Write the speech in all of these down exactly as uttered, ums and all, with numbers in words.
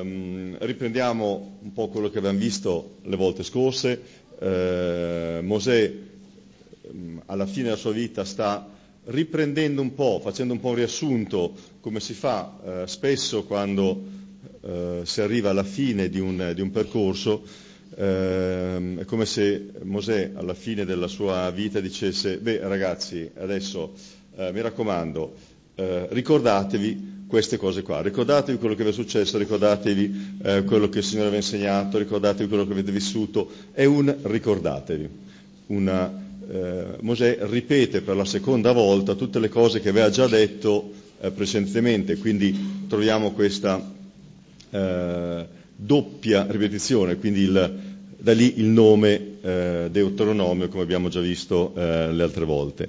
ehm, riprendiamo un po' quello che abbiamo visto le volte scorse. Eh, Mosè ehm, alla fine della sua vita sta riprendendo un po', facendo un po' un riassunto, come si fa eh, spesso quando eh, si arriva alla fine di un, di un percorso. Eh, è come se Mosè alla fine della sua vita dicesse: beh ragazzi, adesso eh, mi raccomando, eh, ricordatevi queste cose qua, ricordatevi quello che vi è successo, ricordatevi eh, quello che il Signore vi ha insegnato, ricordatevi quello che avete vissuto. È un ricordatevi. Una, eh, Mosè ripete per la seconda volta tutte le cose che aveva già detto eh, precedentemente, quindi troviamo questa eh, doppia ripetizione, quindi il, da lì il nome eh, Deuteronomio, come abbiamo già visto eh, le altre volte.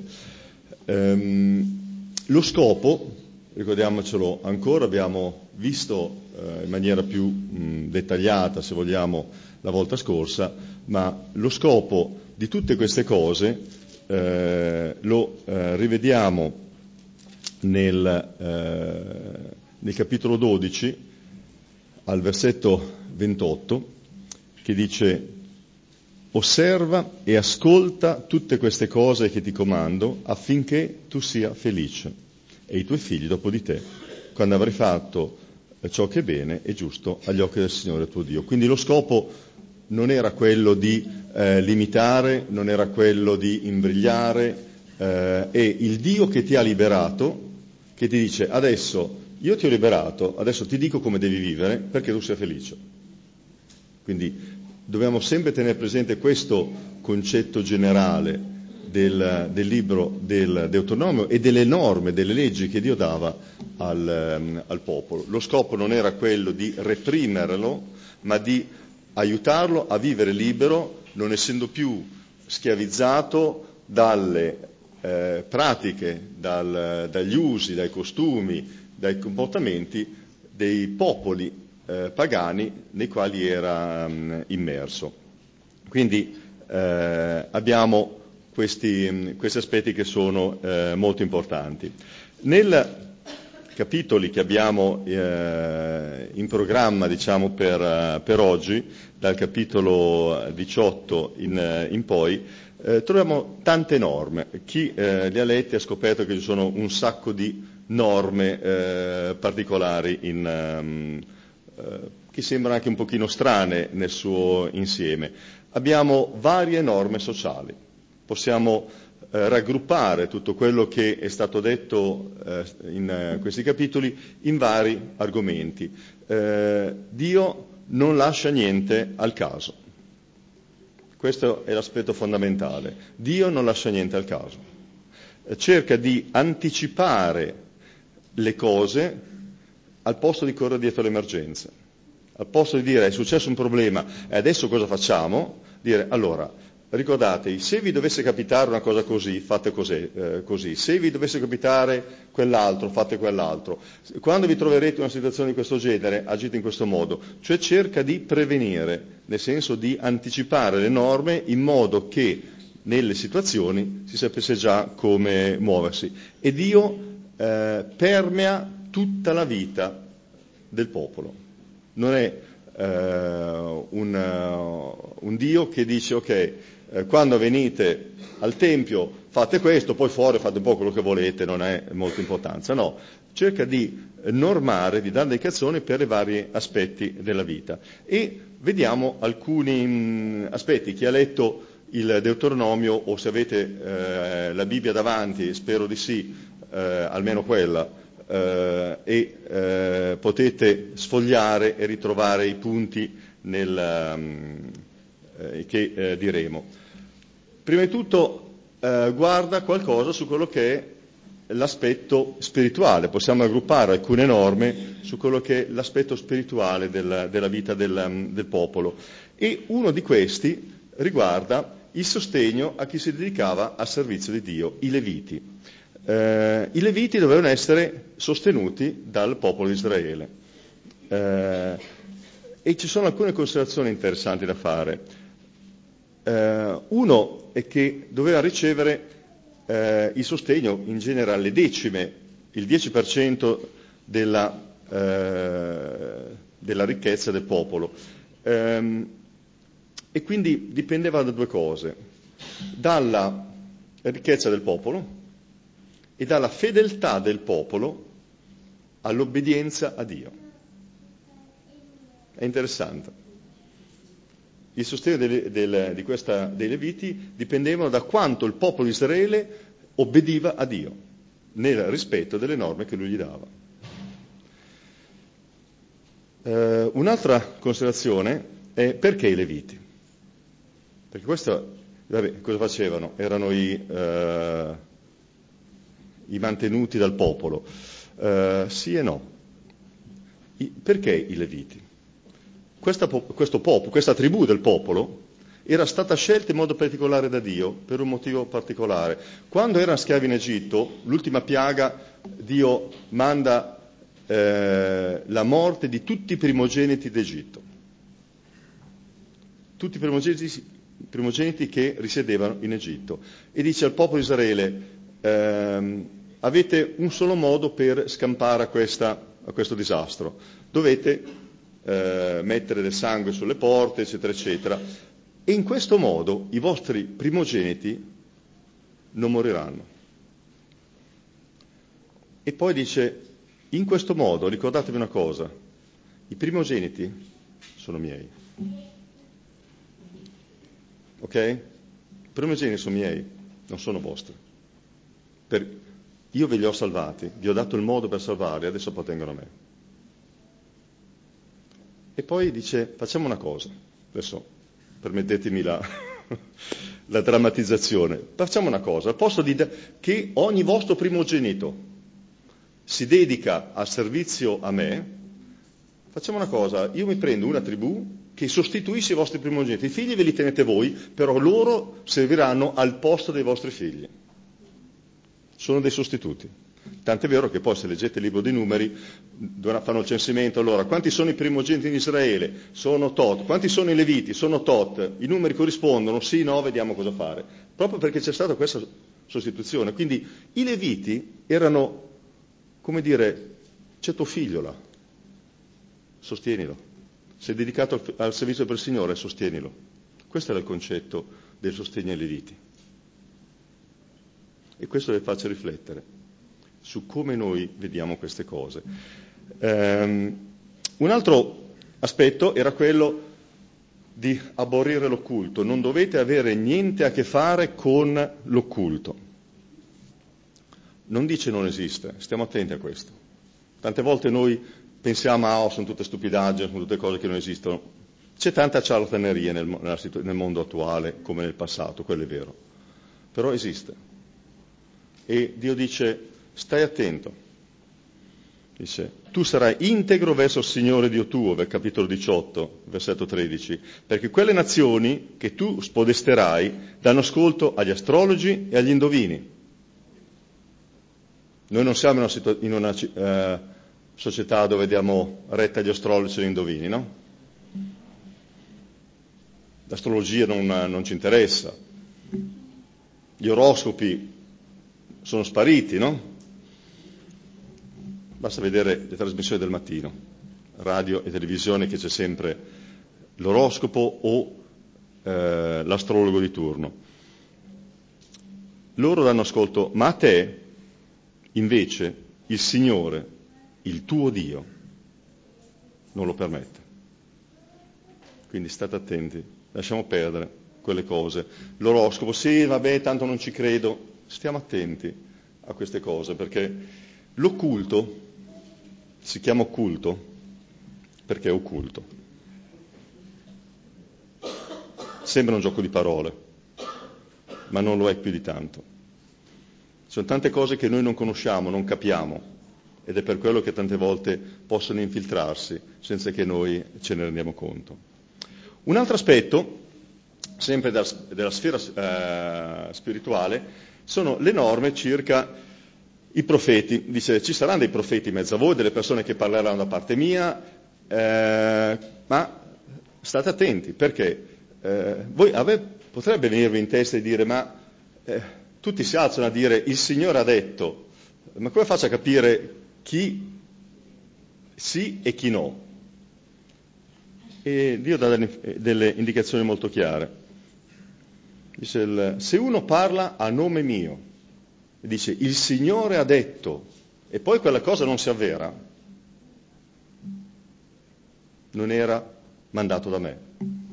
Ehm, lo scopo, ricordiamocelo ancora, abbiamo visto eh, in maniera più mh, dettagliata, se vogliamo, la volta scorsa, ma lo scopo di tutte queste cose eh, lo eh, rivediamo nel, eh, nel capitolo dodici, al versetto ventotto, che dice: osserva e ascolta tutte queste cose che ti comando, affinché tu sia felice e i tuoi figli dopo di te, quando avrai fatto ciò che è bene e giusto agli occhi del Signore tuo Dio. Quindi lo scopo non era quello di eh, limitare, non era quello di imbrigliare, eh, è il Dio che ti ha liberato, che ti dice: adesso io ti ho liberato, adesso ti dico come devi vivere perché tu sia felice. Quindi dobbiamo sempre tenere presente questo concetto generale del, del libro del Deuteronomio e delle norme, delle leggi che Dio dava al, um, al popolo. Lo scopo non era quello di reprimerlo, ma di aiutarlo a vivere libero, non essendo più schiavizzato dalle eh, pratiche, dal, dagli usi, dai costumi, dai comportamenti dei popoli eh, pagani nei quali era um, immerso. Quindi eh, abbiamo questi, questi aspetti che sono eh, molto importanti. Nel capitoli che abbiamo eh, in programma, diciamo, per, per oggi, dal capitolo diciotto in, in poi, eh, troviamo tante norme. Chi eh, li ha letti ha scoperto che ci sono un sacco di norme eh, particolari in, um, eh, che sembrano anche un pochino strane nel suo insieme. Abbiamo varie norme sociali. Possiamo eh, raggruppare tutto quello che è stato detto eh, in eh, questi capitoli in vari argomenti. Eh, Dio non lascia niente al caso. Questo è l'aspetto fondamentale. Dio non lascia niente al caso. Eh, cerca di anticipare le cose al posto di correre dietro le emergenze. Al posto di dire: è successo un problema e adesso cosa facciamo? Dire: allora, ricordatevi, se vi dovesse capitare una cosa così, fate così, eh, così. Se vi dovesse capitare quell'altro, fate quell'altro. Quando vi troverete in una situazione di questo genere, agite in questo modo. Cioè cerca di prevenire, nel senso di anticipare le norme in modo che nelle situazioni si sapesse già come muoversi. E Dio eh, permea tutta la vita del popolo. Non è eh, un, uh, un Dio che dice: ok, eh, quando venite al Tempio fate questo, poi fuori fate un po' quello che volete, non è molta importanza. No, cerca di normare, di dare indicazioni per i vari aspetti della vita. E vediamo alcuni mh, aspetti. Chi ha letto il Deuteronomio, o se avete eh, la Bibbia davanti, spero di sì, eh, almeno quella, Uh, e uh, potete sfogliare e ritrovare i punti nel, um, uh, che uh, diremo. Prima di tutto uh, guarda qualcosa su quello che è l'aspetto spirituale. Possiamo raggruppare alcune norme su quello che è l'aspetto spirituale del, della vita del, um, del popolo. E uno di questi riguarda il sostegno a chi si dedicava al servizio di Dio, i Leviti. Eh, I Leviti dovevano essere sostenuti dal popolo di Israele eh, e ci sono alcune considerazioni interessanti da fare. Eh, uno è che doveva ricevere eh, il sostegno, in genere alle decime, il dieci per cento della, eh, della ricchezza del popolo. Ehm, e quindi dipendeva da due cose, dalla ricchezza del popolo e dalla fedeltà del popolo all'obbedienza a Dio. È interessante. Il sostegno del, del, di questa, dei Leviti dipendevano da quanto il popolo di Israele obbediva a Dio, nel rispetto delle norme che lui gli dava. Eh, un'altra considerazione è perché i Leviti? Perché questo, vabbè, cosa facevano? Erano i, eh, i mantenuti dal popolo. Eh, sì e no. I, perché i Leviti? Questa, questo popolo, questa tribù del popolo era stata scelta in modo particolare da Dio per un motivo particolare. Quando erano schiavi in Egitto, l'ultima piaga, Dio manda eh, la morte di tutti i primogeniti d'Egitto. Tutti i primogeniti, primogeniti che risiedevano in Egitto. E dice al popolo di Israele, ehm, avete un solo modo per scampare a, questa, a questo disastro. Dovete Eh, mettere del sangue sulle porte, eccetera, eccetera. E in questo modo i vostri primogeniti non moriranno. E poi dice, in questo modo, ricordatevi una cosa, i primogeniti sono miei. Ok? I primogeniti sono miei, non sono vostri. Per, io ve li ho salvati, vi ho dato il modo per salvarli, adesso appartengono a me. E poi dice, facciamo una cosa, adesso permettetemi la, la drammatizzazione, facciamo una cosa, al posto di che ogni vostro primogenito si dedica al servizio a me, facciamo una cosa, io mi prendo una tribù che sostituisce i vostri primogeniti, i figli ve li tenete voi, però loro serviranno al posto dei vostri figli, sono dei sostituti. Tant'è vero che poi se leggete il libro dei numeri fanno il censimento, allora quanti sono i primogeniti in Israele? Sono tot. Quanti sono i Leviti? Sono tot. I numeri corrispondono? Sì, no, vediamo cosa fare. Proprio perché c'è stata questa sostituzione. Quindi i Leviti erano, come dire, c'è tuo figlio là, sostienilo. Sei dedicato al, al servizio per il Signore, sostienilo. Questo era il concetto del sostegno ai Leviti. E questo vi faccio riflettere su come noi vediamo queste cose. Um, un altro aspetto era quello di aborrire l'occulto. Non dovete avere niente a che fare con l'occulto. Non dice non esiste, stiamo attenti a questo. Tante volte noi pensiamo, ah, oh, sono tutte stupidaggini, sono tutte cose che non esistono. C'è tanta ciarlataneria nel, nel mondo attuale come nel passato, quello è vero. Però esiste. E Dio dice, stai attento, dice, tu sarai integro verso il Signore Dio tuo, nel capitolo diciotto, versetto tredici, perché quelle nazioni che tu spodesterai danno ascolto agli astrologi e agli indovini. Noi non siamo in una, situ- in una eh, società dove diamo retta agli astrologi e agli indovini, no? L'astrologia non, non ci interessa, gli oroscopi sono spariti, no? Basta vedere le trasmissioni del mattino, radio e televisione, che c'è sempre l'oroscopo o eh, l'astrologo di turno. Loro danno ascolto, ma a te, invece, il Signore, il tuo Dio, non lo permette. Quindi state attenti, lasciamo perdere quelle cose. L'oroscopo, sì, vabbè, tanto non ci credo. Stiamo attenti a queste cose, perché l'occulto si chiama occulto perché è occulto. Sembra un gioco di parole, ma non lo è più di tanto. Ci sono tante cose che noi non conosciamo, non capiamo, ed è per quello che tante volte possono infiltrarsi senza che noi ce ne rendiamo conto. Un altro aspetto, sempre della, della sfera eh, spirituale, sono le norme circa i profeti. Dice, ci saranno dei profeti in mezzo a voi, delle persone che parleranno da parte mia, eh, ma state attenti, perché eh, voi ave, potrebbe venirvi in testa e dire, ma eh, tutti si alzano a dire, il Signore ha detto, ma come faccio a capire chi sì e chi no? E Dio dà delle, delle indicazioni molto chiare. Dice, il, se uno parla a nome mio, dice il Signore ha detto, e poi quella cosa non si avvera, non era mandato da me.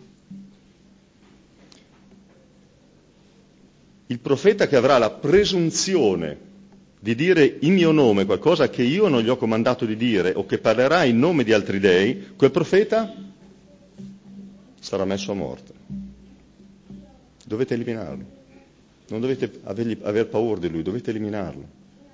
Il profeta che avrà la presunzione di dire in mio nome qualcosa che io non gli ho comandato di dire o che parlerà in nome di altri dei, quel profeta sarà messo a morte. Dovete eliminarlo. Non dovete avergli, aver paura di lui, dovete eliminarlo.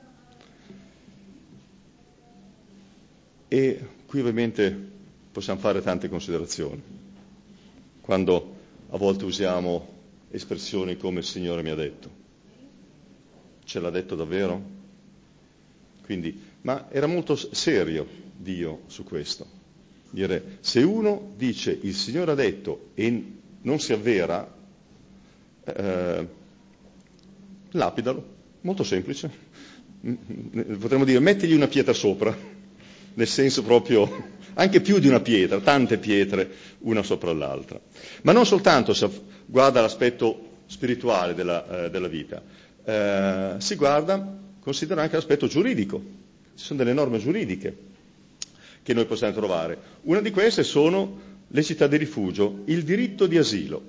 E qui ovviamente possiamo fare tante considerazioni. Quando a volte usiamo espressioni come il Signore mi ha detto. Ce l'ha detto davvero? Quindi, ma era molto serio Dio su questo. Dire, se uno dice il Signore ha detto e non si avvera, eh, lapidalo, molto semplice. Potremmo dire, mettigli una pietra sopra, nel senso proprio, anche più di una pietra, tante pietre, una sopra l'altra. Ma non soltanto si guarda l'aspetto spirituale della, eh, della vita, eh, si guarda, considera anche l'aspetto giuridico. Ci sono delle norme giuridiche che noi possiamo trovare. Una di queste sono le città di rifugio, il diritto di asilo.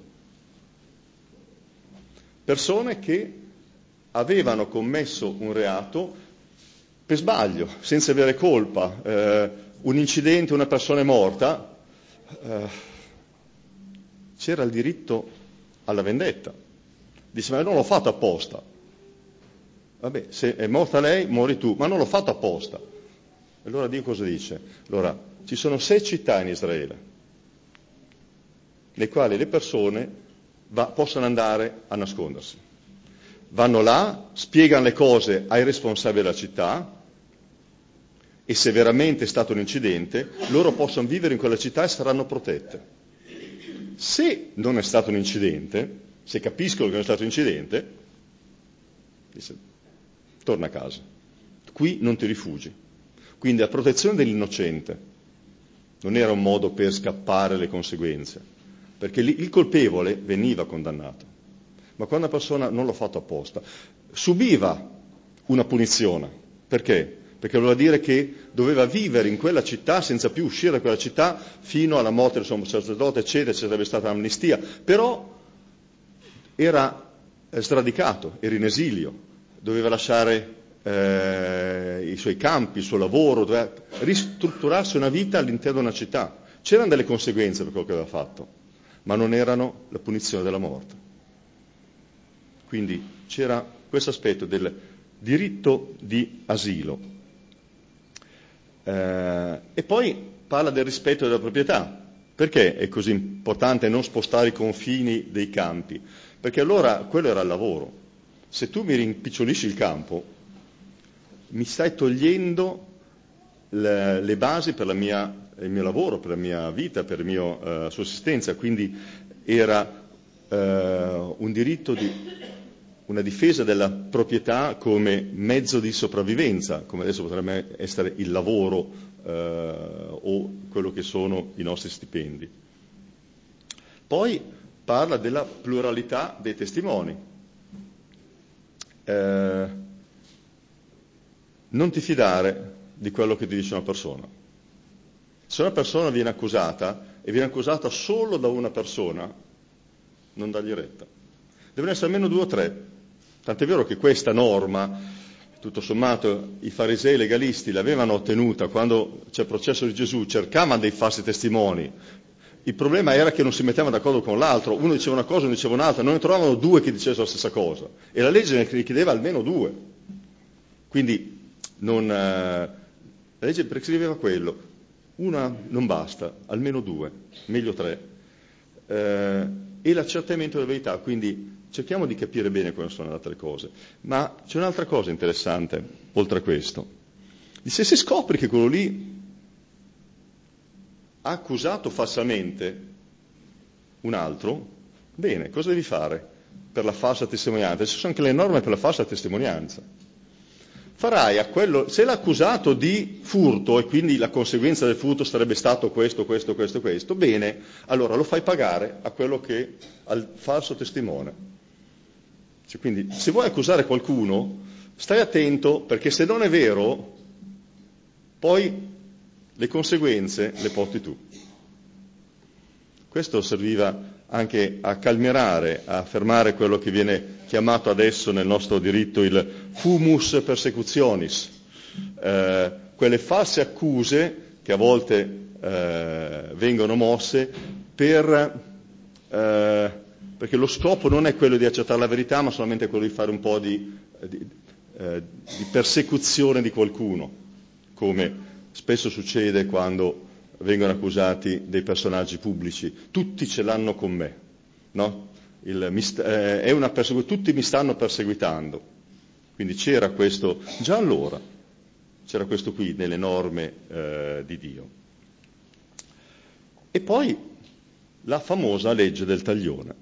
Persone che avevano commesso un reato per sbaglio, senza avere colpa, eh, un incidente, una persona è morta, eh, c'era il diritto alla vendetta. Dice, ma non l'ho fatto apposta. Vabbè, se è morta lei, muori tu, ma non l'ho fatto apposta. Allora Dio cosa dice? Allora, ci sono sei città in Israele, nei quali le persone va, possono andare a nascondersi. Vanno là, spiegano le cose ai responsabili della città e se veramente è stato un incidente, loro possono vivere in quella città e saranno protette. Se non è stato un incidente, se capiscono che non è stato un incidente, dice, torna a casa. Qui non ti rifugi. Quindi la protezione dell'innocente non era un modo per scappare alle conseguenze, perché il colpevole veniva condannato. Ma quando una persona non l'ha fatto apposta, subiva una punizione. Perché? Perché voleva dire che doveva vivere in quella città senza più uscire da quella città fino alla morte del sommo sacerdote, eccetera, ci sarebbe stata un'amnistia. Però era sradicato, era in esilio, doveva lasciare eh, i suoi campi, il suo lavoro, doveva ristrutturarsi una vita all'interno di una città. C'erano delle conseguenze per quello che aveva fatto, ma non erano la punizione della morte. Quindi c'era questo aspetto del diritto di asilo. Eh, e poi parla del rispetto della proprietà. Perché è così importante non spostare i confini dei campi? Perché allora quello era il lavoro. Se tu mi rimpicciolisci il campo, mi stai togliendo le, le basi per la mia, il mio lavoro, per la mia vita, per la mia uh, sussistenza. Quindi era uh, un diritto di una difesa della proprietà come mezzo di sopravvivenza, come adesso potrebbe essere il lavoro eh, o quello che sono i nostri stipendi. Poi parla della pluralità dei testimoni. Eh, non ti fidare di quello che ti dice una persona. Se una persona viene accusata e viene accusata solo da una persona, non dargli retta. Devono essere almeno due o tre. Tant'è vero che questa norma, tutto sommato, i farisei legalisti l'avevano ottenuta quando c'è il processo di Gesù, cercavano dei falsi testimoni. Il problema era che non si mettevano d'accordo con l'altro, uno diceva una cosa, uno diceva un'altra, non ne trovavano due che dicessero la stessa cosa. E la legge ne richiedeva almeno due. Quindi non, eh, la legge prescriveva quello. Una non basta, almeno due, meglio tre. Eh, e l'accertamento della verità, quindi cerchiamo di capire bene come sono le altre cose. Ma c'è un'altra cosa interessante, oltre a questo. Se si scopre che quello lì ha accusato falsamente un altro, bene, cosa devi fare per la falsa testimonianza? Ci sono anche le norme per la falsa testimonianza. farai a quello, se l'ha accusato di furto e quindi la conseguenza del furto sarebbe stato questo, questo, questo, questo, bene, allora lo fai pagare a quello che, al falso testimone. Cioè, quindi se vuoi accusare qualcuno, stai attento, perché se non è vero, poi le conseguenze le porti tu. Questo serviva anche a calmierare, a fermare quello che viene chiamato adesso nel nostro diritto il fumus persecutionis, eh, quelle false accuse che a volte eh, vengono mosse per, eh, perché lo scopo non è quello di accertare la verità, ma solamente quello di fare un po' di, di, eh, di persecuzione di qualcuno, come spesso succede quando vengono accusati dei personaggi pubblici. Tutti ce l'hanno con me, no? Il, mi st- eh, è una persecu- tutti mi stanno perseguitando. Quindi c'era questo, già allora, c'era questo qui nelle norme eh, di Dio. E poi la famosa legge del taglione.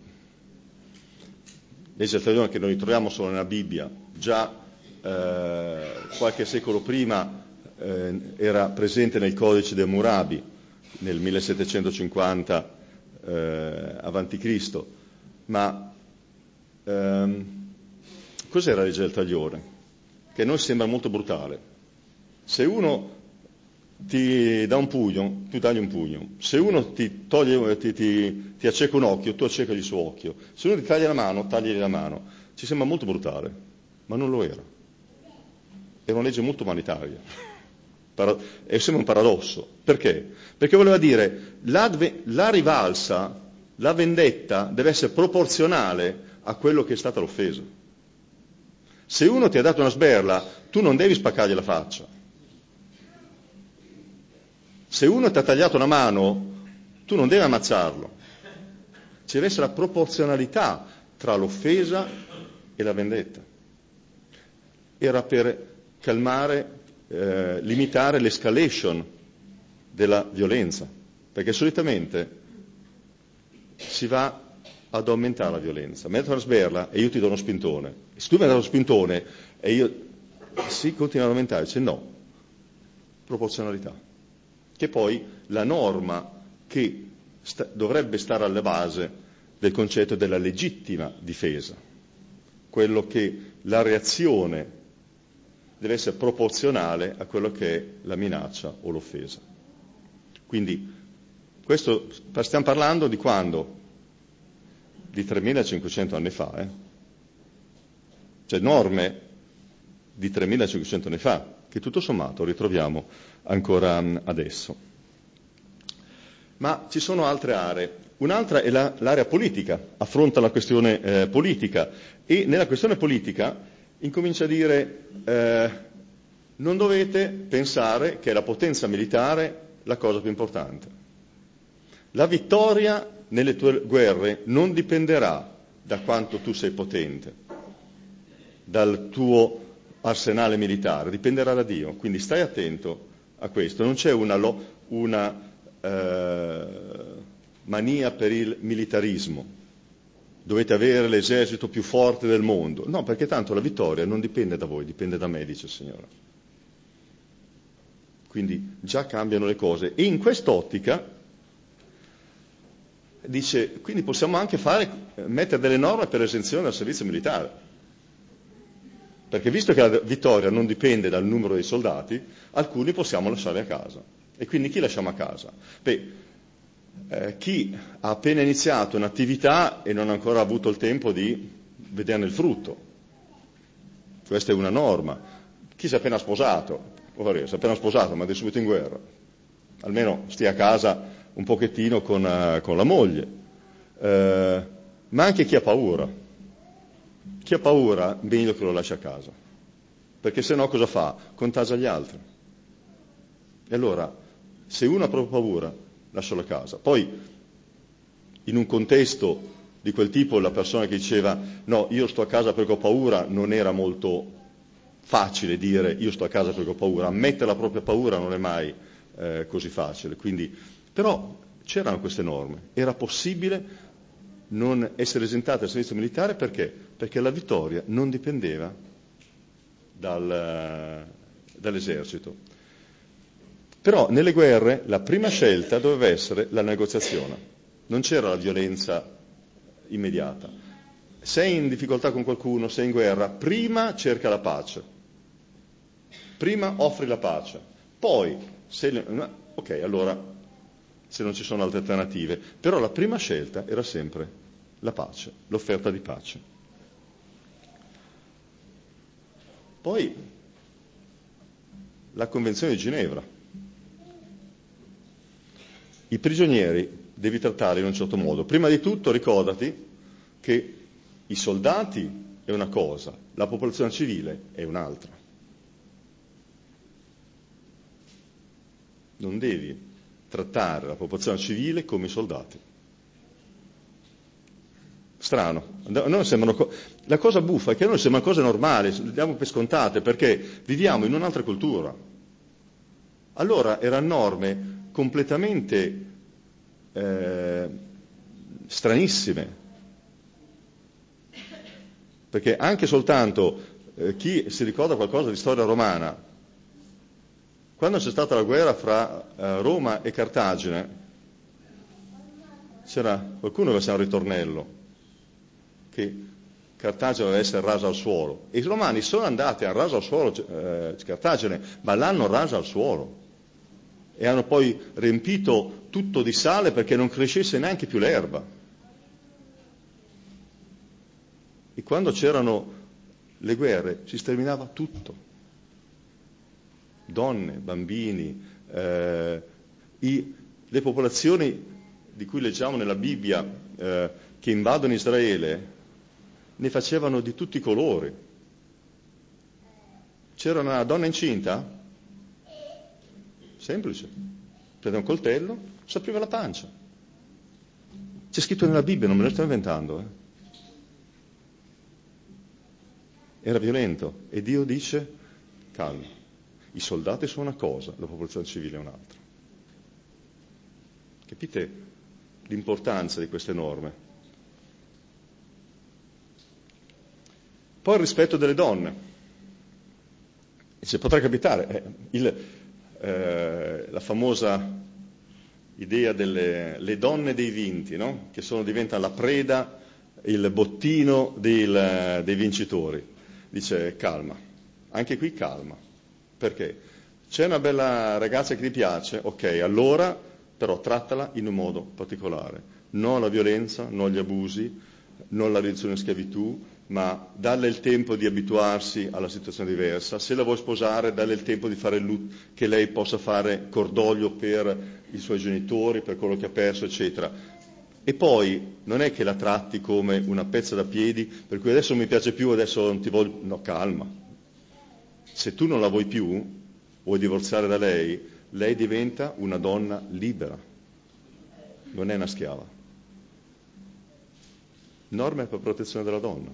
Legge del taglione che noi troviamo solo nella Bibbia, già eh, qualche secolo prima eh, era presente nel codice di Hammurabi, nel millesettecentocinquanta eh, avanti Cristo. Ma ehm, cos'era la legge del taglione? Che a noi sembra molto brutale. Se uno ti dà un pugno, tu dagli un pugno. Se uno ti toglie, ti, ti, ti acceca un occhio, tu accecagli il suo occhio. Se uno ti taglia la mano, tagli la mano. Ci sembra molto brutale, ma non lo era. Era una legge molto umanitaria. E sembra un paradosso. Perché? Perché voleva dire la, la rivalsa, la vendetta deve essere proporzionale a quello che è stata l'offesa. Se uno ti ha dato una sberla, tu non devi spaccargli la faccia. Se uno ti ha tagliato una mano, tu non devi ammazzarlo. Ci deve essere la proporzionalità tra l'offesa e la vendetta. Era per calmare, eh, limitare l'escalation della violenza, perché solitamente si va ad aumentare la violenza. Mi hai dato una sberla e io ti do uno spintone. E se tu mi hai dato uno spintone e io si continua ad aumentare, dice no, proporzionalità, che poi la norma che sta, dovrebbe stare alla base del concetto della legittima difesa, quello che la reazione deve essere proporzionale a quello che è la minaccia o l'offesa. Quindi questo stiamo parlando di quando? Di tremilacinquecento anni fa, eh? Cioè norme di tremilacinquecento anni fa, che tutto sommato ritroviamo ancora adesso. Ma ci sono altre aree. Un'altra è la, l'area politica, affronta la questione eh, politica, e nella questione politica incomincia a dire eh, non dovete pensare che è la potenza militare la cosa più importante. La vittoria nelle tue guerre non dipenderà da quanto tu sei potente, dal tuo arsenale militare, dipenderà da Dio. Quindi stai attento a questo. Non c'è una, una eh, mania per il militarismo. Dovete avere l'esercito più forte del mondo. No, perché tanto la vittoria non dipende da voi, dipende da me, dice il Signore. Quindi già cambiano le cose. E in quest'ottica dice, quindi possiamo anche fare, mettere delle norme per l'esenzione dal servizio militare. Perché visto che la vittoria non dipende dal numero dei soldati, alcuni possiamo lasciarli a casa. E quindi chi lasciamo a casa? Beh, eh, chi ha appena iniziato un'attività e non ha ancora avuto il tempo di vederne il frutto. Questa è una norma. Chi si è appena sposato, oh, si è appena sposato, ma è subito in guerra. Almeno stia a casa un pochettino con, uh, con la moglie. Eh, ma anche chi ha paura. Chi ha paura, meglio che lo lasci a casa. Perché se no cosa fa? Contagia gli altri. E allora, se uno ha proprio paura, lascialo a casa. Poi, in un contesto di quel tipo, la persona che diceva no, io sto a casa perché ho paura, non era molto facile dire io sto a casa perché ho paura. Ammettere la propria paura non è mai eh, così facile. Quindi, però c'erano queste norme. Era possibile non essere esentati dal servizio militare perché? Perché la vittoria non dipendeva dal, dall'esercito. Però nelle guerre la prima scelta doveva essere la negoziazione, non c'era la violenza immediata. Sei in difficoltà con qualcuno, sei in guerra, prima cerca la pace, prima offri la pace, poi, se, ok, allora se non ci sono altre alternative, però la prima scelta era sempre la pace, l'offerta di pace. Poi la Convenzione di Ginevra. I prigionieri devi trattarli in un certo modo. Prima di tutto ricordati che i soldati è una cosa, la popolazione civile è un'altra. Non devi trattare la popolazione civile come i soldati. Strano. A noi sembrano co- la cosa buffa è che a noi sembrano cose normali, le diamo per scontate, perché viviamo in un'altra cultura. Allora erano norme completamente eh, stranissime, perché anche soltanto eh, chi si ricorda qualcosa di storia romana, quando c'è stata la guerra fra eh, Roma e Cartagine, c'era qualcuno che faceva un ritornello che Cartagine doveva essere rasa al suolo, e i romani sono andati a rasa al suolo eh, Cartagine, ma l'hanno rasa al suolo e hanno poi riempito tutto di sale perché non crescesse neanche più l'erba. E quando c'erano le guerre si sterminava tutto, donne, bambini, eh, i, le popolazioni di cui leggiamo nella Bibbia eh, che invadono Israele ne facevano di tutti i colori. C'era una donna incinta? Semplice. Prendeva un coltello, si apriva la pancia. C'è scritto nella Bibbia, non me lo sto inventando. Eh. Era violento. E Dio dice, calma, i soldati sono una cosa, la popolazione civile è un'altra. Capite l'importanza di queste norme? Poi il rispetto delle donne. Dice, potrà capitare, eh, il, eh, la famosa idea delle le donne dei vinti, no? Che sono, diventano la preda, il bottino del, dei vincitori. Dice, calma, anche qui calma. Perché? C'è una bella ragazza che ti piace, ok, allora però trattala in un modo particolare. Non alla violenza, non agli abusi, non alla riduzione in schiavitù, ma dalle il tempo di abituarsi alla situazione diversa. Se la vuoi sposare, dalle il tempo di fare il lutto, che lei possa fare cordoglio per i suoi genitori, per quello che ha perso, eccetera. E poi non è che la tratti come una pezza da piedi, per cui adesso non mi piace più, adesso non ti voglio... No, calma. Se tu non la vuoi più, vuoi divorziare da lei, lei diventa una donna libera, non è una schiava. Norme per protezione della donna.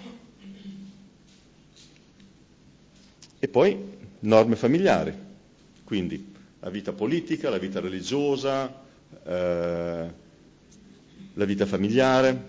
E poi norme familiari, quindi la vita politica, la vita religiosa, eh, la vita familiare.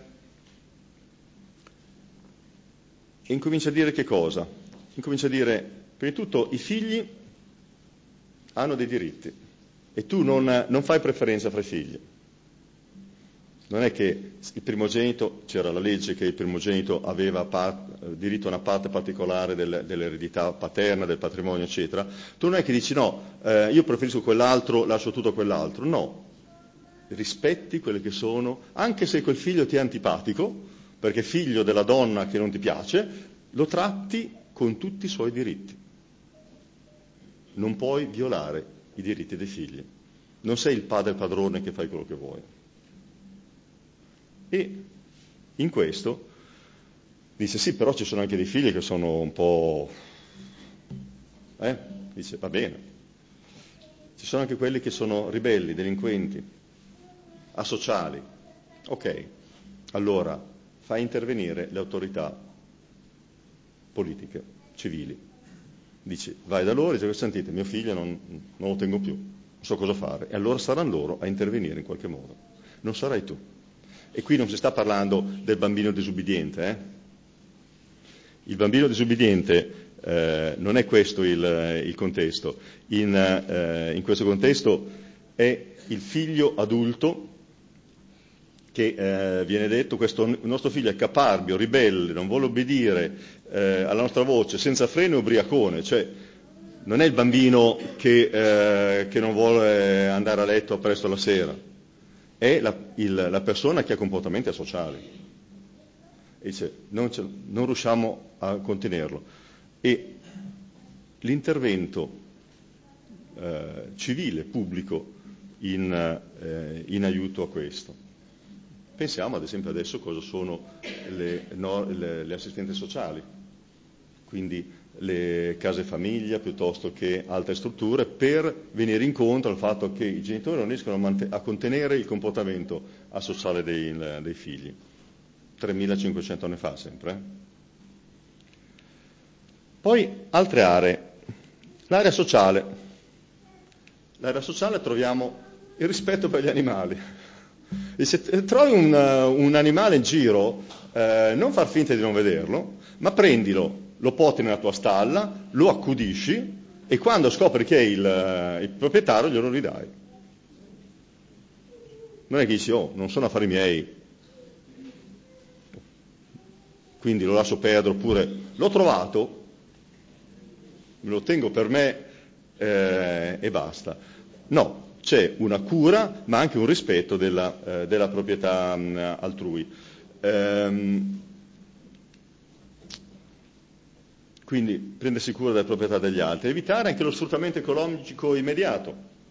E incomincia a dire che cosa? Incomincia a dire, prima di tutto, i figli hanno dei diritti e tu non, non fai preferenza fra i figli. Non è che il primogenito, c'era la legge che il primogenito aveva part, diritto a una parte particolare del, dell'eredità paterna, del patrimonio, eccetera. Tu non è che dici no, eh, io preferisco quell'altro, lascio tutto a quell'altro. No, rispetti quelle che sono, anche se quel figlio ti è antipatico, perché figlio della donna che non ti piace, lo tratti con tutti i suoi diritti. Non puoi violare i diritti dei figli. Non sei il padre padrone che fai quello che vuoi. E in questo dice sì, però ci sono anche dei figli che sono un po'... Eh? Dice va bene. Ci sono anche quelli che sono ribelli, delinquenti, asociali. Ok, allora fai intervenire le autorità politiche, civili. Dice, vai da loro e dice, sentite, mio figlio non, non lo tengo più, non so cosa fare. E allora saranno loro a intervenire in qualche modo. Non sarai tu. E qui non si sta parlando del bambino disubbidiente, eh? Il bambino disubbidiente eh, non è questo il, il contesto. In, eh, in questo contesto è il figlio adulto che eh, viene detto, questo nostro figlio è caparbio, ribelle, non vuole obbedire eh, alla nostra voce, senza freno e ubriacone, cioè non è il bambino che, eh, che non vuole andare a letto presto la sera, è la, il, la persona che ha comportamenti asociali. E dice, non, non riusciamo a contenerlo. E l'intervento eh, civile, pubblico, in, eh, in aiuto a questo. Pensiamo ad esempio adesso cosa sono le, no, le, le assistenti sociali, quindi le case famiglia piuttosto che altre strutture, per venire incontro al fatto che i genitori non riescono a, mant- a contenere il comportamento asociale dei, dei figli. tremilacinquecento anni fa sempre. Eh? Poi altre aree. L'area sociale. L'area sociale troviamo il rispetto per gli animali. E se trovi un, un animale in giro, eh, non far finta di non vederlo, ma prendilo, lo porti nella tua stalla, lo accudisci e quando scopri che è il, il proprietario glielo ridai. Non è che dici, oh, non sono affari miei, quindi lo lascio perdere, oppure l'ho trovato, me lo tengo per me eh, e basta. No. C'è una cura, ma anche un rispetto della, eh, della proprietà mh, altrui. Ehm, quindi prendersi cura della proprietà degli altri, evitare anche lo sfruttamento ecologico immediato.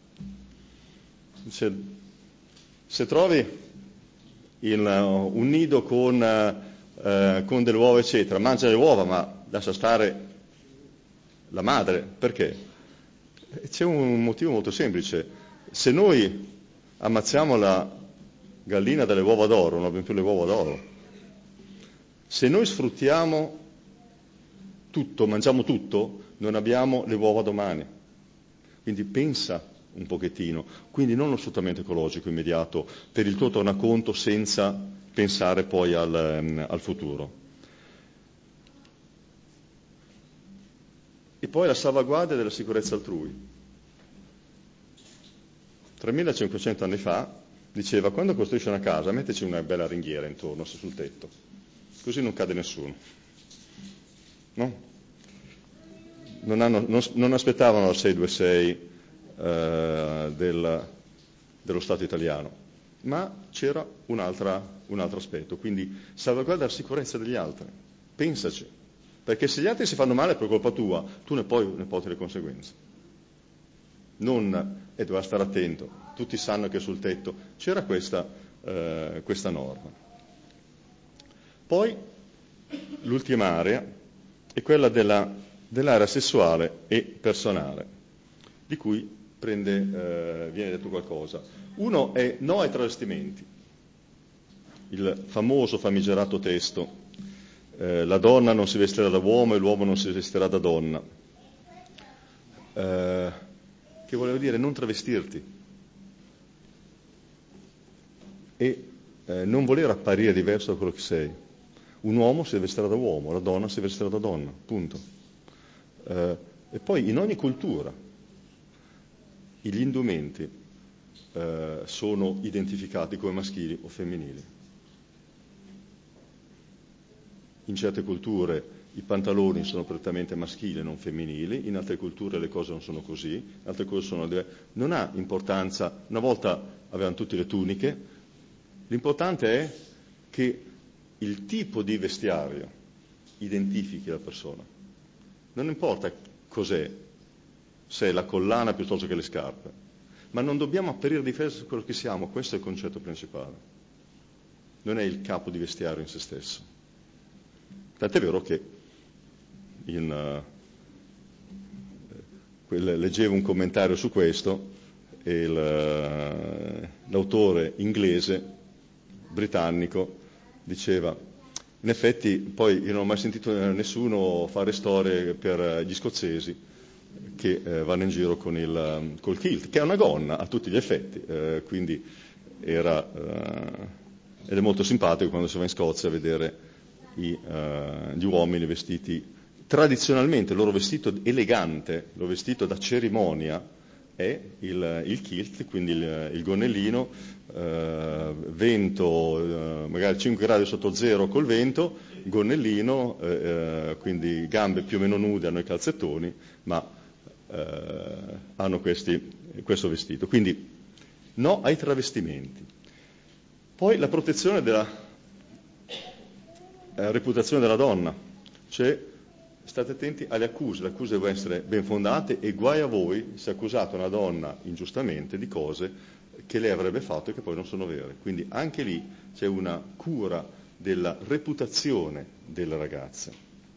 Se, se trovi in, uh, un nido con, uh, con delle uova, eccetera, mangia le uova, ma lascia stare la madre. Perché? C'è un motivo molto semplice. Se noi ammazziamo la gallina dalle uova d'oro, non abbiamo più le uova d'oro. Se noi sfruttiamo tutto, mangiamo tutto, non abbiamo le uova domani. Quindi pensa un pochettino. Quindi non lo sfruttamento ecologico immediato per il tuo tornaconto senza pensare poi al, um, al futuro. E poi la salvaguardia della sicurezza altrui. tremilacinquecento anni fa diceva, quando costruisci una casa metteci una bella ringhiera intorno, sul tetto, così non cade nessuno. No? Non, hanno, non, non aspettavano il sei due sei eh, del, dello Stato italiano, ma c'era un'altra, un altro aspetto, quindi salvaguarda la sicurezza degli altri, pensaci, perché se gli altri si fanno male per colpa tua, tu ne, poi, ne porti le conseguenze. Non, e doveva stare attento, tutti sanno che sul tetto c'era questa, eh, questa norma. Poi l'ultima area è quella della, dell'area sessuale e personale, di cui prende, eh, viene detto qualcosa. Uno è no ai travestimenti, il famoso famigerato testo, eh, la donna non si vestirà da uomo e l'uomo non si vestirà da donna. Eh, che voleva dire non travestirti e eh, non voler apparire diverso da quello che sei. Un uomo si vestirà da uomo, la donna si vestirà da donna, punto. Eh, e poi in ogni cultura gli indumenti eh, sono identificati come maschili o femminili. In certe culture i pantaloni sono prettamente maschili e non femminili, in altre culture le cose non sono così, in altre cose sono... Non ha importanza, una volta avevano tutte le tuniche, l'importante è che il tipo di vestiario identifichi la persona. Non importa cos'è, se è la collana piuttosto che le scarpe, ma non dobbiamo apparire diversi da quello che siamo, questo è il concetto principale. Non è il capo di vestiario in se stesso. Tant'è vero che in, uh, quel, leggevo un commentario su questo e il, uh, l'autore inglese, britannico, diceva, in effetti poi io non ho mai sentito nessuno fare storie per gli scozzesi che eh, vanno in giro con il col kilt, che è una gonna a tutti gli effetti, eh, quindi era, uh, ed è molto simpatico quando si va in Scozia a vedere i, uh, gli uomini vestiti tradizionalmente il loro vestito elegante, il loro vestito da cerimonia, è il, il kilt, quindi il, il gonnellino, eh, vento, eh, magari cinque gradi sotto zero col vento, gonnellino, eh, quindi gambe più o meno nude, hanno i calzettoni, ma eh, hanno questi, questo vestito. Quindi no ai travestimenti. Poi la protezione della eh, reputazione della donna, cioè state attenti alle accuse, le accuse devono essere ben fondate e guai a voi se accusate una donna ingiustamente di cose che lei avrebbe fatto e che poi non sono vere. Quindi anche lì c'è una cura della reputazione delle ragazze.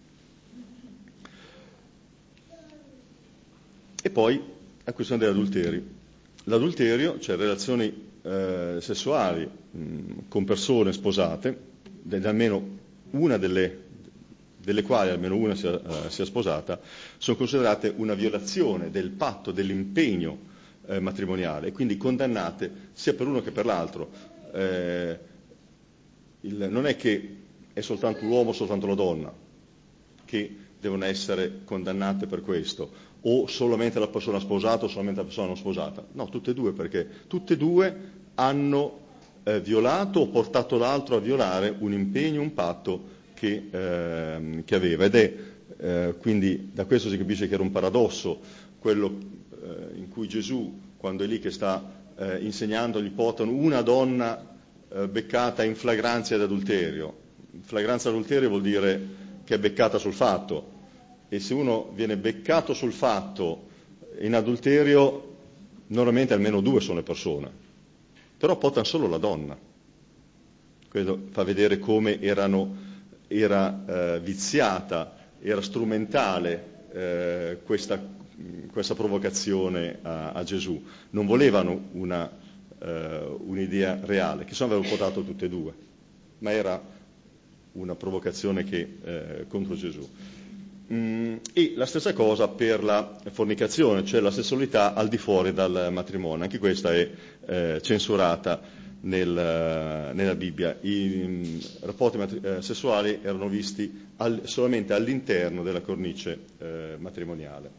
E poi la questione dell'adulterio. L'adulterio, cioè relazioni eh, sessuali mh, con persone sposate, ed almeno una delle delle quali almeno una sia, uh, sia sposata, sono considerate una violazione del patto, dell'impegno eh, matrimoniale, e quindi condannate sia per uno che per l'altro. Eh, il, non è che è soltanto l'uomo o soltanto la donna che devono essere condannate per questo, o solamente la persona sposata o solamente la persona non sposata. No, tutte e due, perché tutte e due hanno eh, violato o portato l'altro a violare un impegno, un patto Che, eh, che aveva, ed è eh, quindi da questo si capisce che era un paradosso quello eh, in cui Gesù, quando è lì che sta eh, insegnando, gli portano una donna eh, beccata in flagranza d'adulterio. Flagranza d'adulterio vuol dire che è beccata sul fatto, e se uno viene beccato sul fatto in adulterio, normalmente almeno due sono le persone, però portano solo la donna. Questo fa vedere come erano era eh, viziata, era strumentale eh, questa, questa provocazione a, a Gesù. Non volevano una, eh, un'idea reale, che sono avevano portato tutte e due, ma era una provocazione che, eh, contro Gesù. Mm, e la stessa cosa per la fornicazione, cioè la sessualità al di fuori dal matrimonio. Anche questa è eh, censurata Nel, nella Bibbia. I um, rapporti matri- eh, sessuali erano visti al, solamente all'interno della cornice eh, matrimoniale.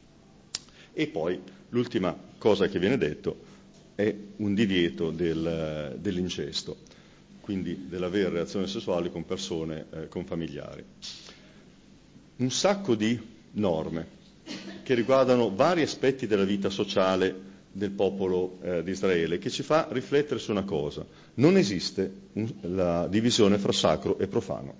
E poi l'ultima cosa che viene detto è un divieto del, dell'incesto, quindi dell'avere relazioni sessuali con persone, eh, con familiari. Un sacco di norme che riguardano vari aspetti della vita sociale del popolo eh, di Israele, che ci fa riflettere su una cosa: non esiste un, la divisione fra sacro e profano.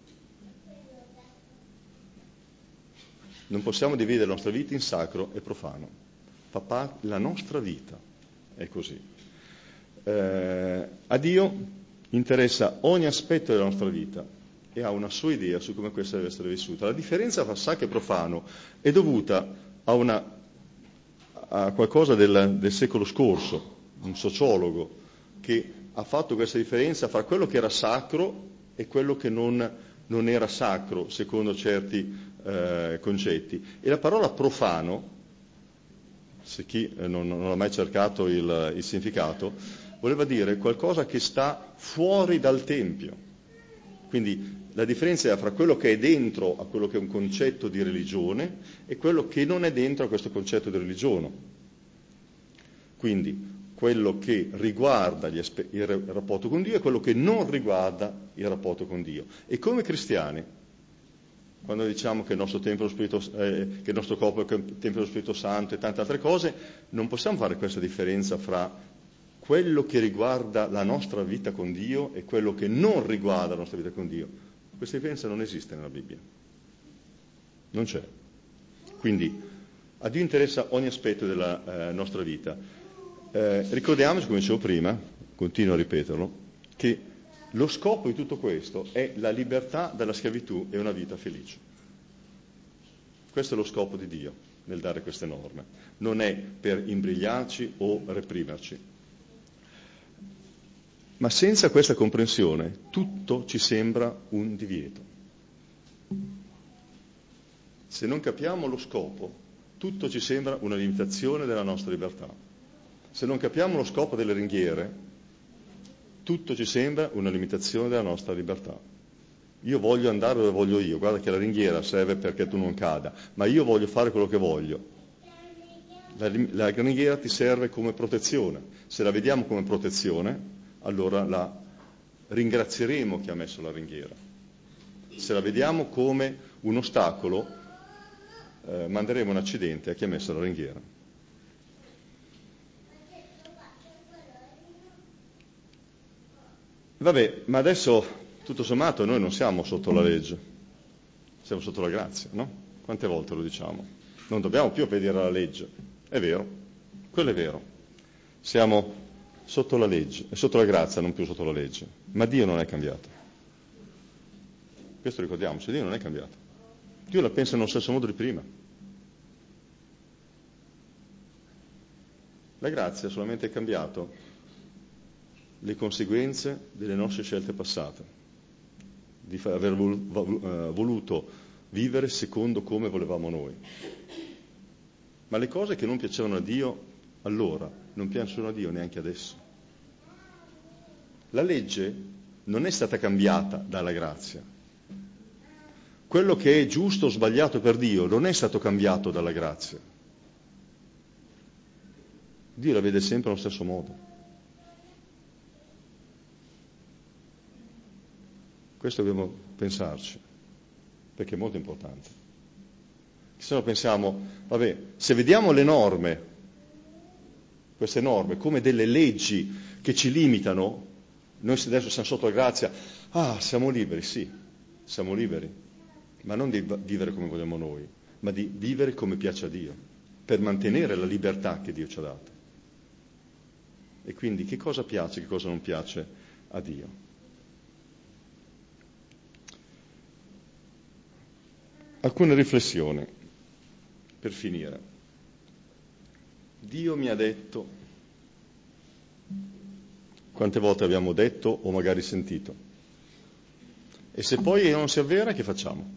Non possiamo dividere la nostra vita in sacro e profano. Fa parte, la nostra vita è così. Eh, a Dio interessa ogni aspetto della nostra vita e ha una sua idea su come questa deve essere vissuta. La differenza fra sacro e profano è dovuta a una a qualcosa del, del secolo scorso, un sociologo che ha fatto questa differenza fra quello che era sacro e quello che non, non era sacro secondo certi eh, concetti. E la parola profano, se chi eh, non, non ha mai cercato il, il significato, voleva dire qualcosa che sta fuori dal Tempio. Quindi la differenza è fra quello che è dentro a quello che è un concetto di religione e quello che non è dentro a questo concetto di religione. Quindi quello che riguarda gli aspe- il rapporto con Dio e quello che non riguarda il rapporto con Dio. E come cristiani, quando diciamo che il nostro tempio è lo Spirito, eh, che il nostro corpo è il tempio dello Spirito Santo e tante altre cose, non possiamo fare questa differenza fra quello che riguarda la nostra vita con Dio e quello che non riguarda la nostra vita con Dio. Questa differenza non esiste nella Bibbia. Non c'è. Quindi a Dio interessa ogni aspetto della eh, nostra vita. Eh, ricordiamoci, come dicevo prima, continuo a ripeterlo, che lo scopo di tutto questo è la libertà dalla schiavitù e una vita felice. Questo è lo scopo di Dio nel dare queste norme. Non è per imbrigliarci o reprimerci. Ma senza questa comprensione tutto ci sembra un divieto. Se non capiamo lo scopo, tutto ci sembra una limitazione della nostra libertà. Se non capiamo lo scopo delle ringhiere, tutto ci sembra una limitazione della nostra libertà. Io voglio andare dove voglio io, guarda che la ringhiera serve perché tu non cada, ma io voglio fare quello che voglio. La, la ringhiera ti serve come protezione. Se la vediamo come protezione, allora la ringrazieremo chi ha messo la ringhiera. Se la vediamo come un ostacolo, eh, manderemo un accidente a chi ha messo la ringhiera. Vabbè, ma adesso, tutto sommato, noi non siamo sotto la legge, siamo sotto la grazia, no? Quante volte lo diciamo? Non dobbiamo più obbedire alla legge, è vero, quello è vero. Siamo sotto la legge, sotto la grazia, non più sotto la legge, ma Dio non è cambiato. Questo ricordiamoci, Dio non è cambiato. Dio la pensa nello stesso modo di prima. La grazia ha solamente cambiato le conseguenze delle nostre scelte passate, di aver voluto vivere secondo come volevamo noi. Ma le cose che non piacevano a Dio allora non piacciono a Dio neanche adesso. La legge non è stata cambiata dalla grazia. Quello che è giusto o sbagliato per Dio non è stato cambiato dalla grazia. Dio la vede sempre allo stesso modo. Questo dobbiamo pensarci, perché è molto importante. Se no pensiamo, vabbè, se vediamo le norme, queste norme, come delle leggi che ci limitano, noi adesso siamo sotto la grazia, ah, siamo liberi, sì, siamo liberi, ma non di vivere come vogliamo noi, ma di vivere come piace a Dio, per mantenere la libertà che Dio ci ha dato. E quindi che cosa piace, che cosa non piace a Dio? Alcune riflessioni per finire. Dio mi ha detto, quante volte abbiamo detto o magari sentito? E se poi non si avvera, che facciamo?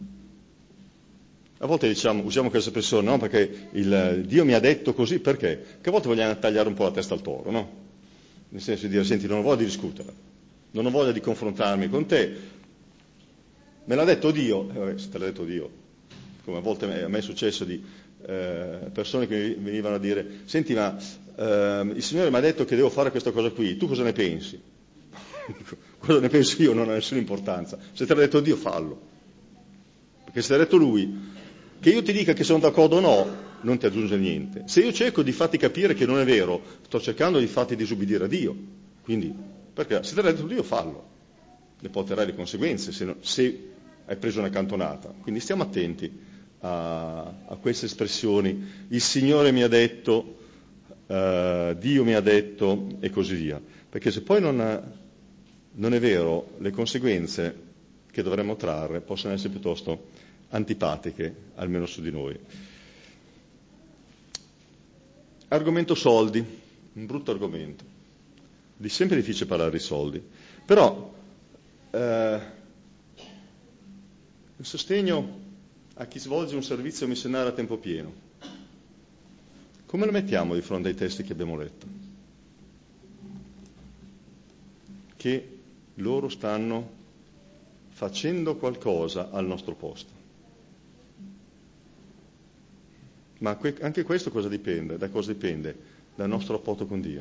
A volte diciamo, usiamo questa espressione, no? Perché il Dio mi ha detto così, perché? Che a volte vogliamo tagliare un po' la testa al toro, no? Nel senso di dire, senti, non ho voglia di discutere, non ho voglia di confrontarmi con te, me l'ha detto Dio, eh, vabbè, se te l'ha detto Dio. Come a volte a me è successo di eh, persone che mi venivano a dire, senti, ma eh, il Signore mi ha detto che devo fare questa cosa qui, tu cosa ne pensi? Cosa ne penso io non ha nessuna importanza. Se te l'ha detto Dio, fallo. Perché se te l'ha detto Lui, che io ti dica che sono d'accordo o no, non ti aggiunge niente. Se io cerco di farti capire che non è vero, sto cercando di farti disubbidire a Dio. Quindi, perché se te l'ha detto Dio, fallo. Ne porterai le conseguenze se, no, se hai preso una cantonata. Quindi stiamo attenti a, a queste espressioni, il Signore mi ha detto, uh, Dio mi ha detto e così via, perché se poi non, non è vero, le conseguenze che dovremmo trarre possono essere piuttosto antipatiche, almeno su di noi. Argomento soldi, un brutto argomento, di sempre difficile parlare di soldi, però eh, il sostegno a chi svolge un servizio missionario a tempo pieno. Come lo mettiamo di fronte ai testi che abbiamo letto? Che loro stanno facendo qualcosa al nostro posto. Ma que- anche questo cosa dipende? Da cosa dipende? Dal nostro rapporto con Dio.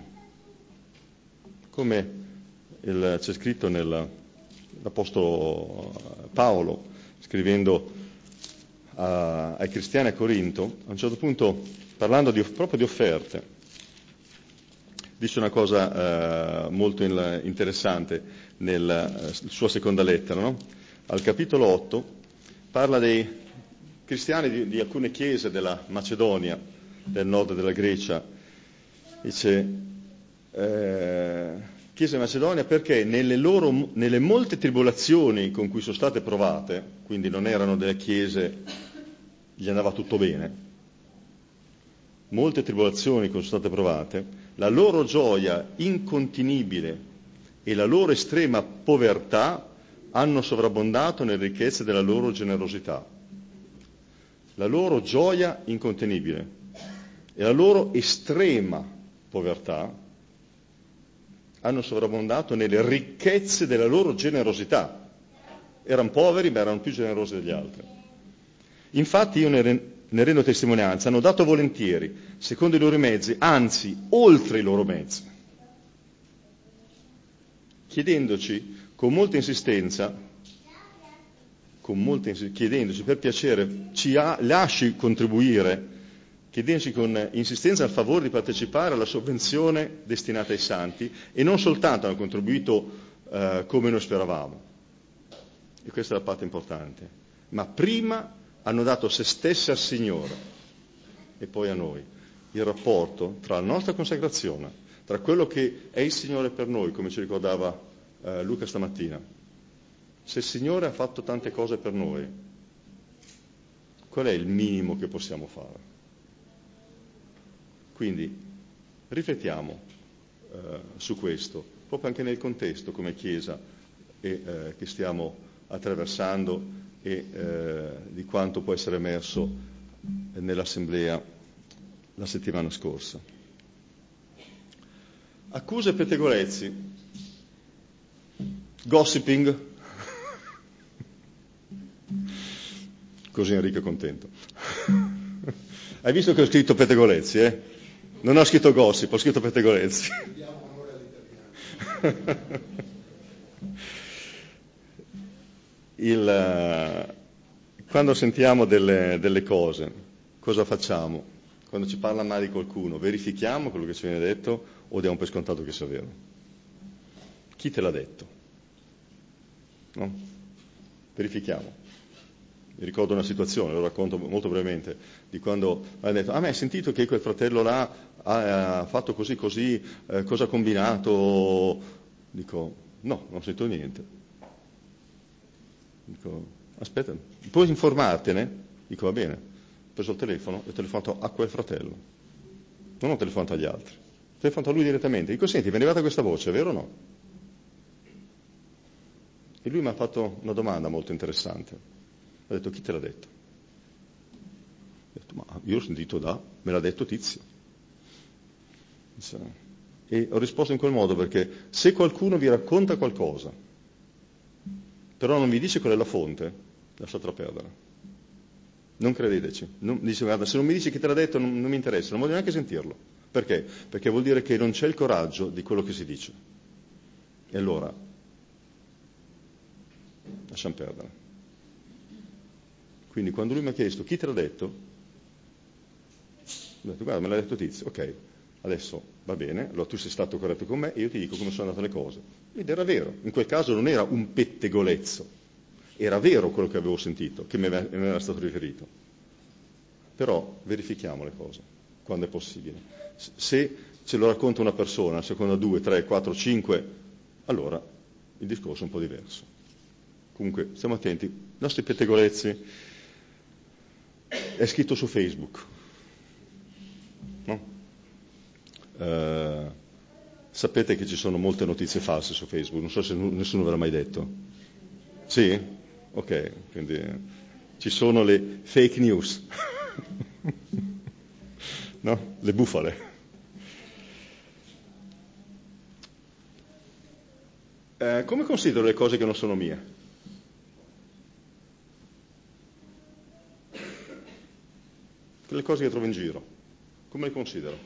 Come il, c'è scritto nell'Apostolo Paolo, scrivendo a, ai cristiani a Corinto, a un certo punto, parlando di, proprio di offerte, dice una cosa eh, molto in, interessante nella sua seconda lettera, no? Al capitolo otto parla dei cristiani di, di alcune chiese della Macedonia, del nord della Grecia, dice eh, chiese Macedonia perché nelle loro nelle molte tribolazioni con cui sono state provate, quindi non erano delle chiese gli andava tutto bene, molte tribolazioni che sono state provate, la loro gioia incontenibile e la loro estrema povertà hanno sovrabbondato nelle ricchezze della loro generosità. La loro gioia incontenibile e la loro estrema povertà hanno sovrabbondato nelle ricchezze della loro generosità. Erano poveri, ma erano più generosi degli altri. Infatti io ne, re- ne rendo testimonianza, hanno dato volentieri, secondo i loro mezzi, anzi, oltre i loro mezzi, chiedendoci con molta insistenza, con molta insistenza chiedendoci per piacere, ci ha, lasci contribuire, chiedendoci con insistenza il favore di partecipare alla sovvenzione destinata ai santi, e non soltanto hanno contribuito eh, come noi speravamo, e questa è la parte importante, ma prima hanno dato se stessi al Signore e poi a noi. Il rapporto tra la nostra consacrazione, tra quello che è il Signore per noi, come ci ricordava eh, Luca stamattina. Se il Signore ha fatto tante cose per noi, qual è il minimo che possiamo fare? Quindi riflettiamo eh, su questo, proprio anche nel contesto come Chiesa e, eh, che stiamo attraversando e eh, di quanto può essere emerso nell'assemblea la settimana scorsa. Accuse e pettegolezzi, gossiping, così Enrico è contento. Hai visto che ho scritto pettegolezzi, eh? Non ho scritto gossip, ho scritto pettegolezzi. Il, quando sentiamo delle, delle cose, cosa facciamo? Quando ci parla male di qualcuno, verifichiamo quello che ci viene detto o diamo per scontato che sia vero? Chi te l'ha detto? No? Verifichiamo. Mi ricordo una situazione, lo racconto molto brevemente, di quando hanno detto, ah, ma hai sentito che quel fratello là ha, ha fatto così così, eh, cosa ha combinato? Dico, no, non ho sentito niente. Dico, aspetta, puoi informartene? Dico, va bene. Ho preso il telefono e ho telefonato a quel fratello. Non ho telefonato agli altri. Ho telefonato a lui direttamente. Dico, senti, mi è arrivata questa voce, è vero o no? E lui mi ha fatto una domanda molto interessante. Ho detto, chi te l'ha detto? Ho detto, ma io ho sentito da, me l'ha detto Tizio. E ho risposto in quel modo perché se qualcuno vi racconta qualcosa, però non vi dice qual è la fonte, lasciatela perdere. Non credeteci. Non, dice, guarda, se non mi dici chi te l'ha detto non, non mi interessa, non voglio neanche sentirlo. Perché? Perché vuol dire che non c'è il coraggio di quello che si dice. E allora, lasciamo perdere. Quindi quando lui mi ha chiesto chi te l'ha detto, ho detto, guarda, me l'ha detto Tizio, ok, adesso va bene, allora tu sei stato corretto con me e io ti dico come sono andate le cose. Ed era vero, in quel caso non era un pettegolezzo, era vero quello che avevo sentito, che mi era stato riferito. Però verifichiamo le cose, quando è possibile. Se ce lo racconta una persona, seconda due, tre, quattro, cinque, allora il discorso è un po' diverso. Comunque, stiamo attenti, i nostri pettegolezzi è scritto su Facebook, no? Eh, sapete che ci sono molte notizie false su Facebook, non so se nessuno ve l'ha mai detto. Sì? Ok, quindi eh, ci sono le fake news, no? Le bufale. Eh, come considero le cose che non sono mie? Le cose che trovo in giro, come le considero?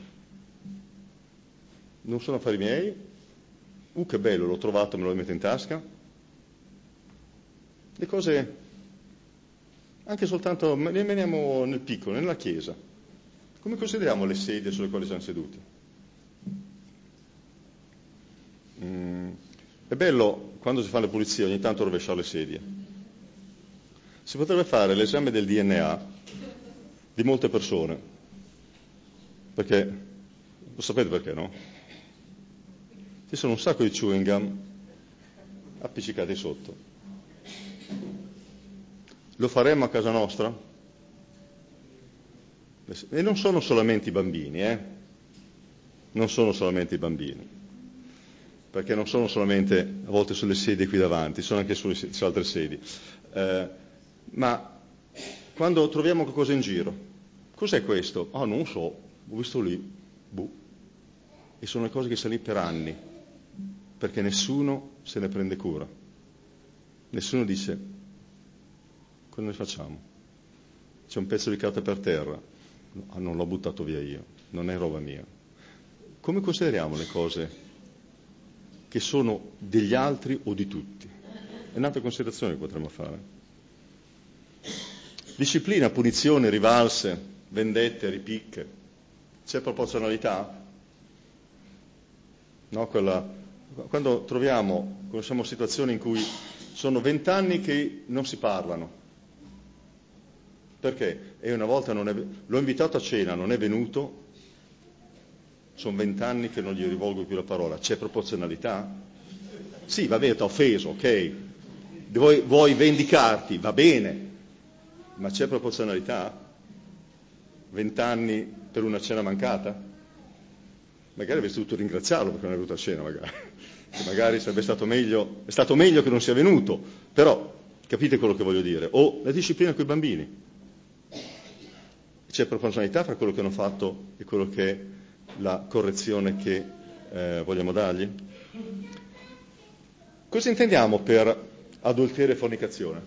Non sono affari miei? Uh, che bello, l'ho trovato, me lo metto in tasca? Le cose, anche soltanto, ne veniamo nel piccolo, nella chiesa. Come consideriamo le sedie sulle quali siamo seduti? Mm, è bello, quando si fa le pulizie, ogni tanto rovesciare le sedie. Si potrebbe fare l'esame del D N A di molte persone, perché, lo sapete perché, no? Ci sono un sacco di chewing gum appiccicati sotto. Lo faremo a casa nostra? E non sono solamente i bambini, eh? Non sono solamente i bambini, perché non sono solamente a volte sulle sedie qui davanti, sono anche sulle, su altre sedie. Eh, ma quando troviamo qualcosa in giro, cos'è questo? Ah, oh, non so, ho visto lì, boh. E sono le cose che sono lì per anni, perché nessuno se ne prende cura. Nessuno dice, cosa ne facciamo? C'è un pezzo di carta per terra, no, non l'ho buttato via io, non è roba mia. Come consideriamo le cose che sono degli altri o di tutti? È un'altra considerazione che potremmo fare. Disciplina, punizione, rivalse, vendette, ripicche. C'è proporzionalità? No, quella, quando troviamo, conosciamo situazioni in cui sono vent'anni che non si parlano. Perché? E una volta non è, l'ho invitato a cena, non è venuto, sono vent'anni che non gli rivolgo più la parola. C'è proporzionalità? Sì, va bene, ti ho offeso, ok. Vuoi, vuoi vendicarti? Va bene. Ma c'è proporzionalità? Vent'anni per una cena mancata? Magari avresti dovuto ringraziarlo perché non è venuto a cena, magari. Che magari sarebbe stato meglio, è stato meglio che non sia venuto. Però, capite quello che voglio dire? O la disciplina con i bambini. C'è proporzionalità fra quello che hanno fatto e quello che è la correzione che eh, vogliamo dargli? Cosa intendiamo per adulterio e fornicazione?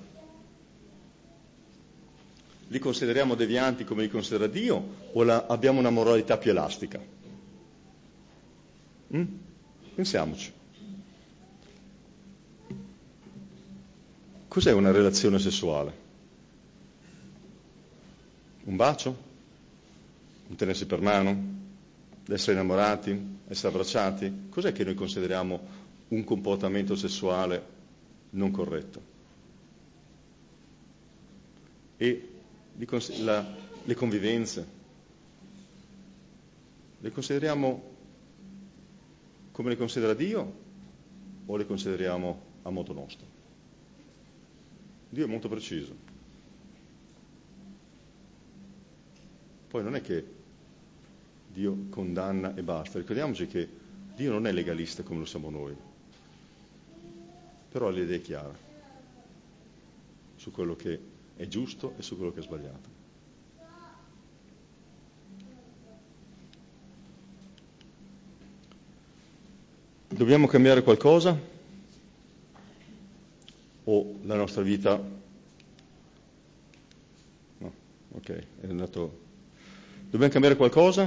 Li consideriamo devianti come li considera Dio o la, abbiamo una moralità più elastica? Mm? Pensiamoci. Cos'è una relazione sessuale? Un bacio? Un tenersi per mano? Essere innamorati? Essere abbracciati? Cos'è che noi consideriamo un comportamento sessuale non corretto? E la, le convivenze? Le consideriamo come le considera Dio o le consideriamo a modo nostro? Dio è molto preciso. Poi non è che Dio condanna e basta. Ricordiamoci che Dio non è legalista come lo siamo noi, però ha le idee chiare su quello che è giusto e su quello che è sbagliato. Dobbiamo cambiare qualcosa? O la nostra vita... No, ok, è andato... Dobbiamo cambiare qualcosa?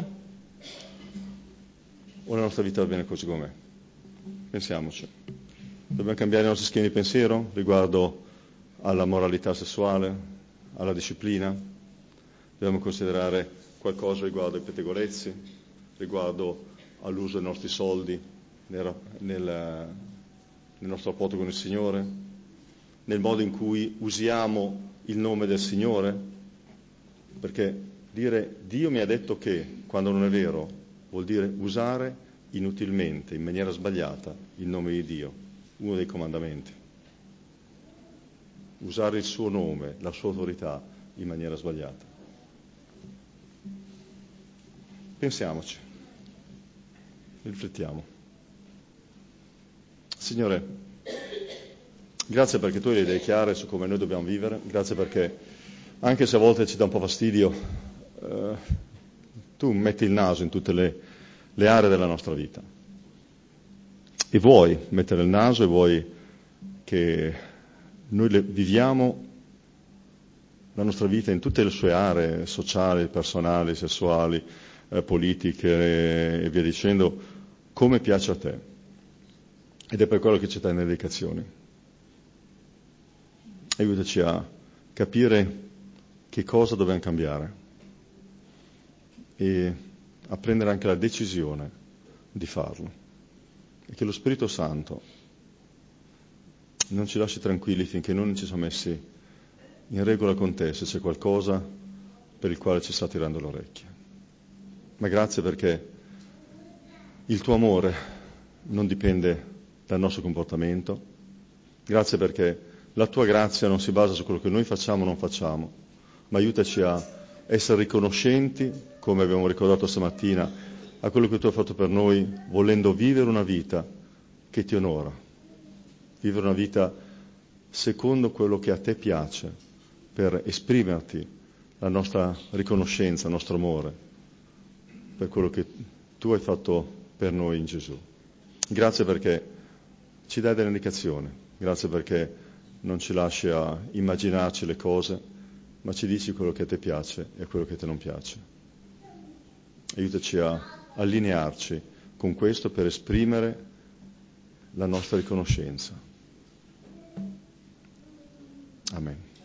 O la nostra vita va bene così com'è? Pensiamoci. Dobbiamo cambiare i nostri schemi di pensiero riguardo alla moralità sessuale, alla disciplina? Dobbiamo considerare qualcosa riguardo ai pettegolezzi, riguardo all'uso dei nostri soldi nel, nel, nel nostro rapporto con il Signore, nel modo in cui usiamo il nome del Signore? Perché dire Dio mi ha detto che, quando non è vero, vuol dire usare inutilmente, in maniera sbagliata, il nome di Dio, uno dei comandamenti. Usare il suo nome, la sua autorità, in maniera sbagliata. Pensiamoci, riflettiamo. Signore, grazie perché tu hai le idee chiare su come noi dobbiamo vivere, grazie perché, anche se a volte ci dà un po' fastidio, eh, tu metti il naso in tutte le, le aree della nostra vita. E vuoi mettere il naso e vuoi che noi le, viviamo la nostra vita in tutte le sue aree sociali, personali, sessuali, eh, politiche e via dicendo, come piace a te. Ed è per quello che ci dai nelle indicazioni. Aiutaci a capire che cosa dobbiamo cambiare e a prendere anche la decisione di farlo. E che lo Spirito Santo non ci lasci tranquilli finché non ci siamo messi in regola con te, se c'è qualcosa per il quale ci sta tirando le orecchie. Ma grazie perché il tuo amore non dipende dal nostro comportamento. Grazie perché la tua grazia non si basa su quello che noi facciamo o non facciamo, ma aiutaci a essere riconoscenti, come abbiamo ricordato stamattina, a quello che tu hai fatto per noi, volendo vivere una vita che ti onora, vivere una vita secondo quello che a te piace, per esprimerti la nostra riconoscenza, il nostro amore, per quello che tu hai fatto per noi in Gesù. Grazie perché ci dai delle indicazioni, grazie perché non ci lasci a immaginarci le cose, ma ci dici quello che a te piace e quello che a te non piace. Aiutaci a allinearci con questo per esprimere la nostra riconoscenza. Amen.